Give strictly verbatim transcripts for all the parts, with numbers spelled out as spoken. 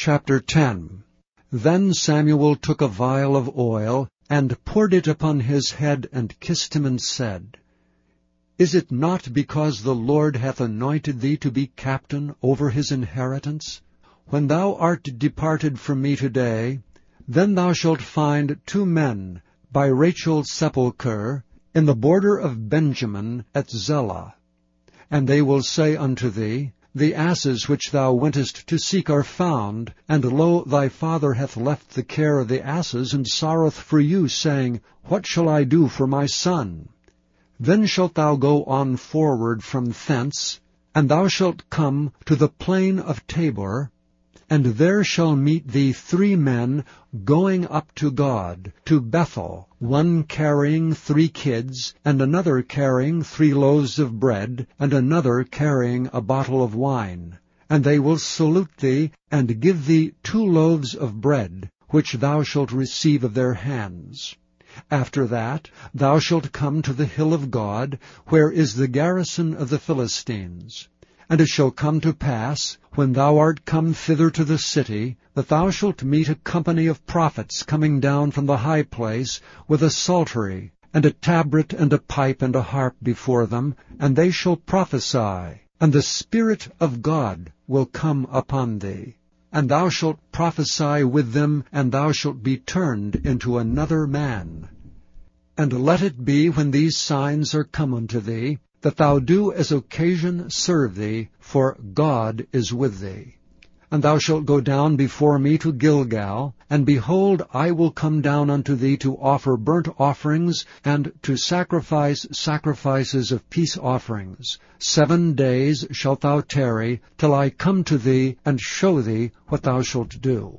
Chapter ten. Then Samuel took a vial of oil, and poured it upon his head, and kissed him, and said, Is it not because the Lord hath anointed thee to be captain over his inheritance? When thou art departed from me today, then thou shalt find two men by Rachel's sepulchre in the border of Benjamin at Zelah. And they will say unto thee, The asses which thou wentest to seek are found, and lo, thy father hath left the care of the asses, and sorroweth for you, saying, What shall I do for my son? Then shalt thou go on forward from thence, and thou shalt come to the plain of Tabor, and there shall meet thee three men going up to God, to Bethel, one carrying three kids, and another carrying three loaves of bread, and another carrying a bottle of wine. And they will salute thee, and give thee two loaves of bread, which thou shalt receive of their hands. After that thou shalt come to the hill of God, where is the garrison of the Philistines. And it shall come to pass, when thou art come thither to the city, that thou shalt meet a company of prophets coming down from the high place, with a psaltery, and a tabret, and a pipe, and a harp before them, and they shall prophesy, and the Spirit of God will come upon thee. And thou shalt prophesy with them, and thou shalt be turned into another man. And let it be, when these signs are come unto thee, that thou do as occasion serve thee, for God is with thee. And thou shalt go down before me to Gilgal, and behold, I will come down unto thee to offer burnt offerings, and to sacrifice sacrifices of peace offerings. Seven days shalt thou tarry, till I come to thee, and show thee what thou shalt do.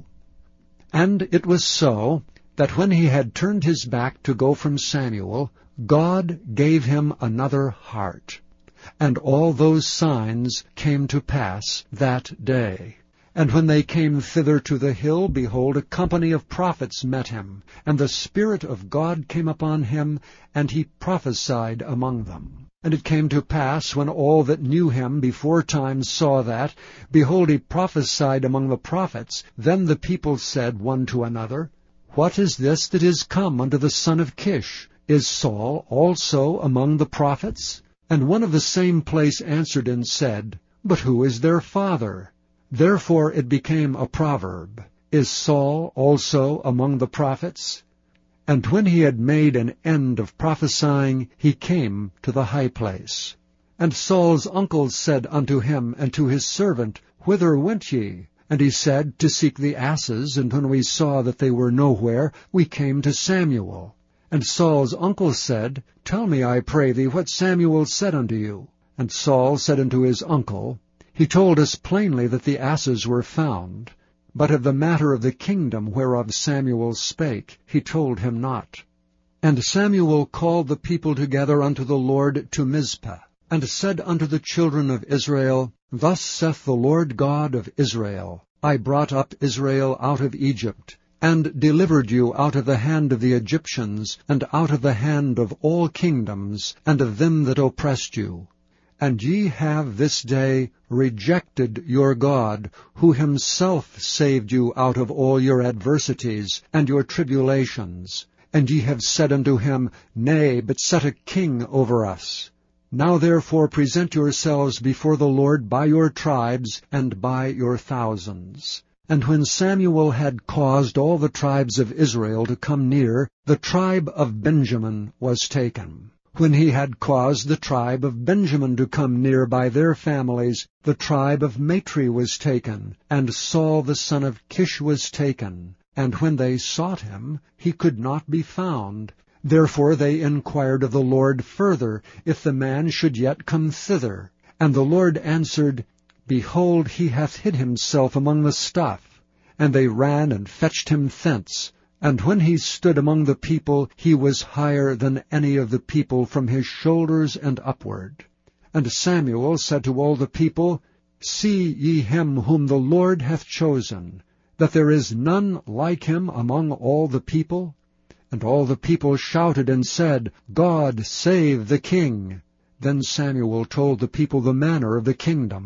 And it was so, that when he had turned his back to go from Samuel, God gave him another heart. And all those signs came to pass that day. And when they came thither to the hill, behold, a company of prophets met him, and the Spirit of God came upon him, and he prophesied among them. And it came to pass, when all that knew him beforetime saw that, behold, he prophesied among the prophets, then the people said one to another, What is this that is come unto the son of Kish? Is Saul also among the prophets? And one of the same place answered and said, But who is their father? Therefore it became a proverb, Is Saul also among the prophets? And when he had made an end of prophesying, he came to the high place. And Saul's uncles said unto him and to his servant, Whither went ye? And he said, To seek the asses, and when we saw that they were nowhere, we came to Samuel. And Saul's uncle said, Tell me, I pray thee, what Samuel said unto you. And Saul said unto his uncle, He told us plainly that the asses were found, but of the matter of the kingdom whereof Samuel spake, he told him not. And Samuel called the people together unto the Lord to Mizpah, and said unto the children of Israel, Thus saith the Lord God of Israel, I brought up Israel out of Egypt, and delivered you out of the hand of the Egyptians, and out of the hand of all kingdoms, and of them that oppressed you. And ye have this day rejected your God, who himself saved you out of all your adversities and your tribulations. And ye have said unto him, Nay, but set a king over us. Now therefore present yourselves before the Lord by your tribes and by your thousands. And when Samuel had caused all the tribes of Israel to come near, the tribe of Benjamin was taken. When he had caused the tribe of Benjamin to come near by their families, the tribe of Matri was taken, and Saul the son of Kish was taken. And when they sought him, he could not be found. Therefore they inquired of the Lord further, if the man should yet come thither. And the Lord answered, Behold, he hath hid himself among the stuff. And they ran and fetched him thence. And when he stood among the people, he was higher than any of the people from his shoulders and upward. And Samuel said to all the people, See ye him whom the Lord hath chosen, that there is none like him among all the people? And all the people shouted and said, God save the king. Then Samuel told the people the manner of the kingdom.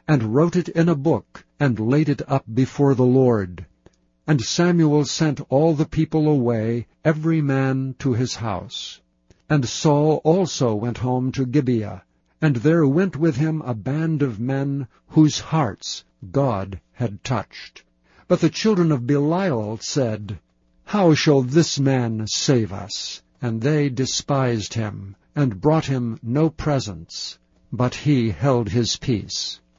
and wrote it in a book, and laid it up before the Lord. And Samuel sent all the people away, every man to his house. And Saul also went home to Gibeah, and there went with him a band of men whose hearts God had touched. But the children of Belial said, How shall this man save us? And they despised him, and brought him no presents, but he held his peace.